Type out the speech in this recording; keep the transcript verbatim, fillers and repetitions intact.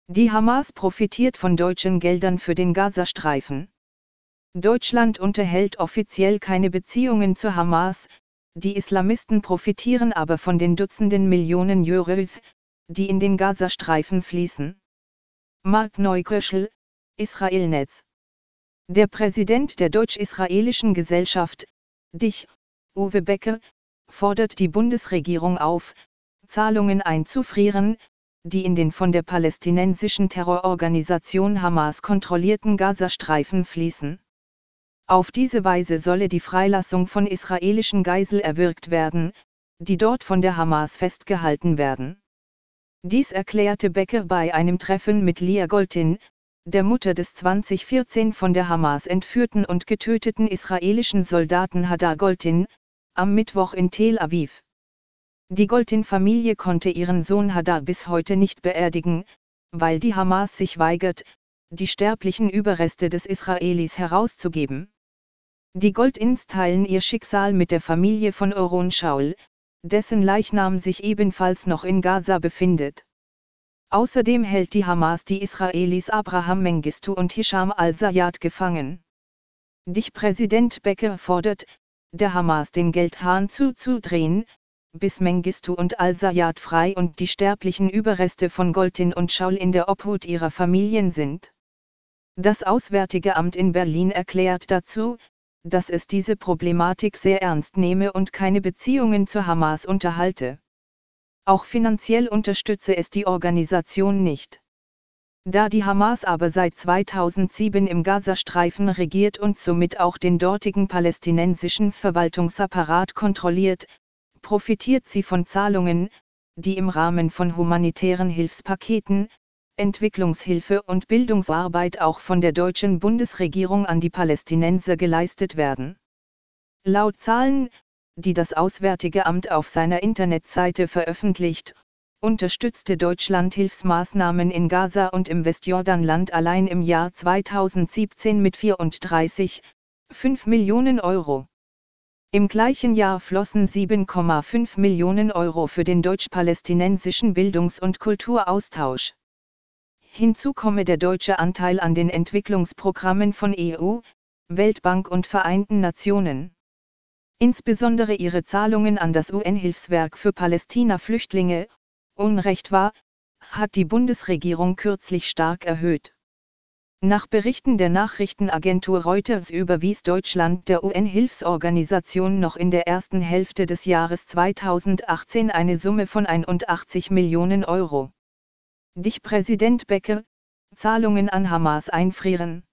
Die Hamas profitiert von deutschen Geldern für den Gazastreifen. Deutschland unterhält offiziell keine Beziehungen zur Hamas, die Islamisten profitieren aber von den Dutzenden Millionen Euros, die in den Gazastreifen fließen. Mark Neuköschel, Israelnetz. Der Präsident der Deutsch-Israelischen Gesellschaft, D I G, Uwe Becker, fordert die Bundesregierung auf, Zahlungen einzufrieren, die in den von der palästinensischen Terrororganisation Hamas kontrollierten Gazastreifen fließen. Auf diese Weise solle die Freilassung von israelischen Geiseln erwirkt werden, die dort von der Hamas festgehalten werden. Dies erklärte Becker bei einem Treffen mit Lia Goltin, der Mutter des zweitausendvierzehn von der Hamas entführten und getöteten israelischen Soldaten Hadar Goltin, am Mittwoch in Tel Aviv. Die Goltin-Familie konnte ihren Sohn Hadar bis heute nicht beerdigen, weil die Hamas sich weigert, die sterblichen Überreste des Israelis herauszugeben. Die Goltins teilen ihr Schicksal mit der Familie von Oron Shaul, dessen Leichnam sich ebenfalls noch in Gaza befindet. Außerdem hält die Hamas die Israelis Abraham Mengistu und Hisham al-Zayat gefangen. D I G-Präsident Becker fordert, der Hamas den Geldhahn zuzudrehen, bis Mengistu und al-Zayat frei und die sterblichen Überreste von Goltin und Shaul in der Obhut ihrer Familien sind. Das Auswärtige Amt in Berlin erklärt dazu, dass es diese Problematik sehr ernst nehme und keine Beziehungen zur Hamas unterhalte. Auch finanziell unterstütze es die Organisation nicht. Da die Hamas aber seit zweitausendsieben im Gazastreifen regiert und somit auch den dortigen palästinensischen Verwaltungsapparat kontrolliert, profitiert sie von Zahlungen, die im Rahmen von humanitären Hilfspaketen, Entwicklungshilfe und Bildungsarbeit auch von der deutschen Bundesregierung an die Palästinenser geleistet werden. Laut Zahlen, die das Auswärtige Amt auf seiner Internetseite veröffentlicht, unterstützte Deutschland Hilfsmaßnahmen in Gaza und im Westjordanland allein im Jahr zweitausendsiebzehn mit vierunddreißig Komma fünf Millionen Euro. Im gleichen Jahr flossen sieben Komma fünf Millionen Euro für den deutsch-palästinensischen Bildungs- und Kulturaustausch. Hinzu komme der deutsche Anteil an den Entwicklungsprogrammen von E U, Weltbank und Vereinten Nationen. Insbesondere ihre Zahlungen an das U N-Hilfswerk für Palästina-Flüchtlinge, UNRWA, hat die Bundesregierung kürzlich stark erhöht. Nach Berichten der Nachrichtenagentur Reuters überwies Deutschland der U N-Hilfsorganisation noch in der ersten Hälfte des Jahres zweitausendachtzehn eine Summe von einundachtzig Millionen Euro. D I G-Präsident Becker, Zahlungen an Hamas einfrieren.